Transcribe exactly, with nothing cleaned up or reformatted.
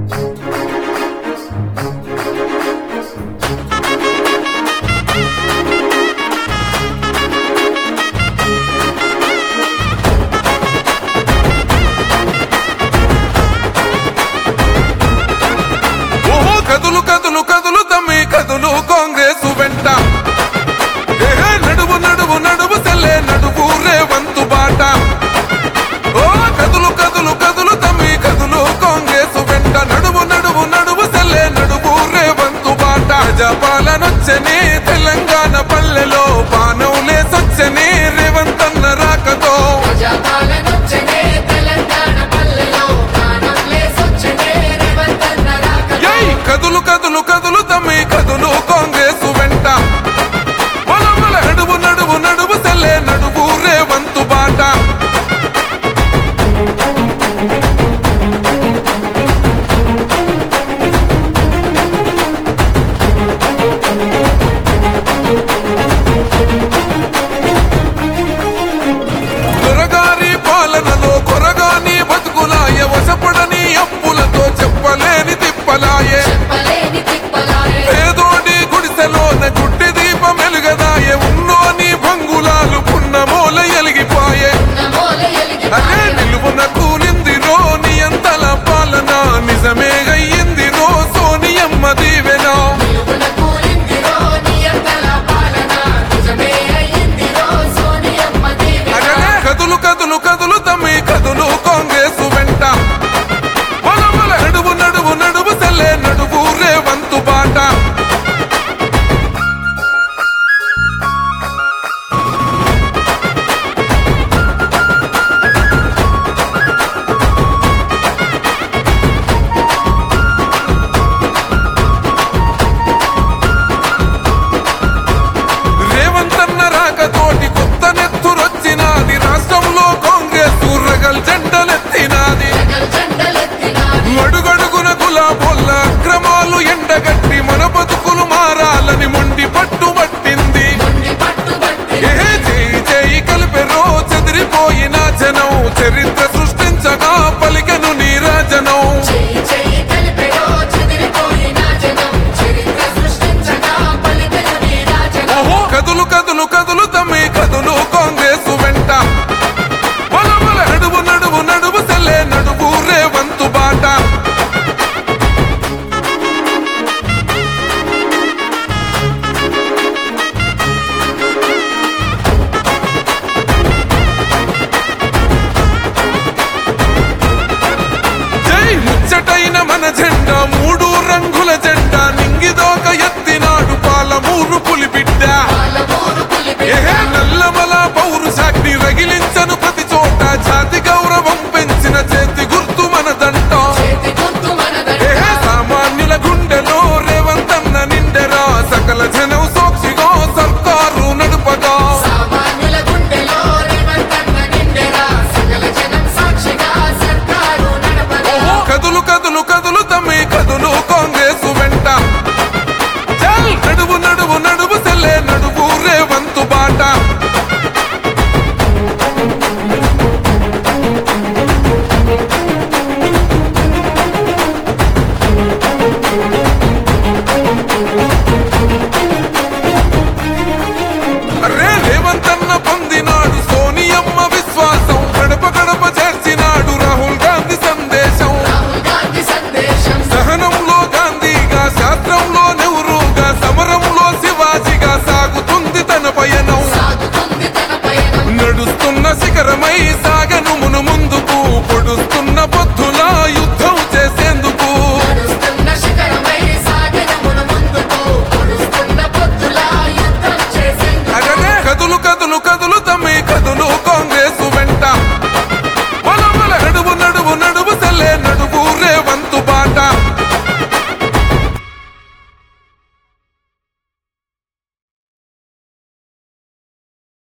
కదులు కదులు కదులు తమ్మి కదులు కాంగ్రెస్ వెంట నడువు నడువు నడువు సెల్లే నడువు రేవంతు బాట ఓ కదులు కదులు కదులు తమ్మి కదులు కాంగ్రెస్ వెంట నడువు నడువు నడువు సెల్లే నడువు రేవంతు బాట ప్రజాపాలనొచ్చని తెలంగాణ పల్లెలో పానవులే సొచ్చని రేవంతన్న రాకతో కదులు కదులు కదులు తమ్మి కదులు కాంగ్రెస్ వెంట నడువు నడువు నడువు సెల్లే నడువు రేవంతు బాట దొరగారి పాలనలో కొరగాని బతుకులాయ వశపడని అప్పులతో చెప్పలేని తిప్పలాయే పేదోడి గుడిసెలోన గుడ్డి దీపం ఎలుగదాయే ఉన్నోని భంగులాలు పున్నమూల ఎలిగిపాయే అదే నిలువున కూలిందిరో నియంతల పాలన నిజమే అయ్యిందిరో సోనియమ్మ దీవెన అగలే కదులు కదులు కదులు తమ్మి కదులు కాంగ్రెస్ వెంట నడువు నడువు నడువు సెల్లే నడువు రేవంతు బాట రేవంతన్న రాకతోటి కొత్త నెత్తురొచ్చినాది రాష్ట్రంలో కాంగ్రెస్ రగల్ జెండలెత్తినాది అడుగడుగున గులాబోళ్ళ అక్రమాలు ఎండగట్టి మన బతుకులు మారాలని మొండి పట్టుబట్టింది చేయి చేయి కలిపెరో చెదిరిపోయిన జనం చరిత్ర సృష్టించగా పలికెను నీరాజనం కదులు కదులు కదులు తమ్మి కదులు కాంగ్రెస్ వెంట నడువు నడువు నడువు సెల్లే నడువు రేవంతు బాట జై ముచ్చటైన మన జెండా మూడు రంగుల జెండా నింగిదోక ఎత్తినాడు పాలమూరు పులిబిడ్డ నల్లమల పౌరుషాగ్ని రగిలించను ప్రతి చోట జాతి గౌరవం పెంచిన చేతి గుర్తు మన దంట సామాన్యుల గుండెలో రేవంతన్న నిండెరా సకల జనం సాక్షిగా సర్కారు నడుపగా కదులు కదులు కదులు తమ్మి కదులు కాంగ్రెస్ వెంట నడువు నడువు నడువు సెల్లే నడువు రేవంతు బాట అరే రేవంతన్న పొందినాడు సోనియమ్మ విశ్వాసం గడప గడప చేర్చినాడు రాహుల్ గాంధీ సందేశం సహనంలో గాంధీగా శాస్త్రంలో నెహ్రూగా సమరంలో శివాజీగా సాగుతుంది తన పయనం నడుస్తున్న శిఖరమై సాగను మును ముందుకు పొడుస్తున్న పొద్దులా